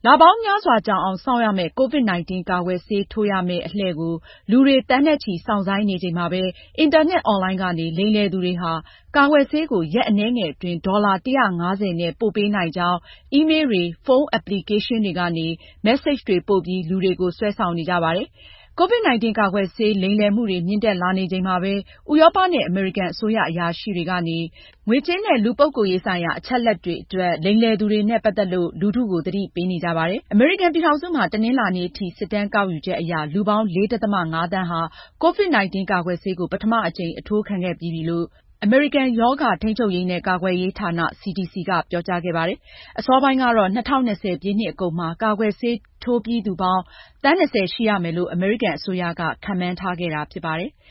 လပေါင်းများစွာကြာအောင်စောင့်ရမယ့် COVID-19 ကာကွယ်ဆေးထိုးရမယ့်အလှည့်ကို လူတွေသန်းနဲ့ချီစောင့်ဆိုင်းနေချိန်မှာပဲ အင်တာနက်အွန်လိုင်းကနေ လိမ်လည်သူတွေဟာ ကာကွယ်ဆေးကို ရက်အနည်းငယ်အတွင်း $150 နဲ့ ပို့ပေးနိုင်ကြောင်း အီးမေးလ်တွေ၊ ဖုန်း application တွေကနေ မက်ဆေ့ချ်တွေပို့ပြီး လူတွေကို ဆွဲဆောင်နေကြပါတယ်။ COVID-19 ကာကွယ်ဆေးလိမ်လည်မှုတွေ မြင့်တက်လာနေချိန်မှာပဲ ဥရောပနဲ့ အမေရိကန်အစိုးရအရာရှိတွေကနေ ငွေကြေးနဲ့ လူပုဂ္ဂိုလ်ရေးဆိုင်ရာ အချက်အလက်တွေအတွက် လိမ်လည်သူတွေနဲ့ ပတ်သက်လို့ လူထုကို သတိပေးနေကြပါတယ်။ အမေရိကန်ပြည်ထောင်စုမှာ တနင်္လာနေ့ထိ စစ်တမ်းကောက်ယူချက်အရ လူပေါင်း ၄.၅ သန်းဟာ COVID-19 ကာကွယ်ဆေးကို ပထမအကြိမ် အထိုးခံခဲ့ပြီးပြီလို့ အမေရိကန်ရောဂါထိန်းချုပ်ရေးနဲ့ ကာကွယ်ရေးဌာန CDC ကပြောကြားခဲ့ပါတယ်။ အစောပိုင်းကတော့ ၂၀၂၀ ပြည့်နှစ်အကုန်မှာ ကာကွယ်ဆေးထိုးပြီးသူပေါင်း သန်း ၂၀ ရှိရမယ်လို့ အမေရိကန်အစိုးရက ခန့်မှန်းထားခဲ့တာဖြစ်ပါတယ်။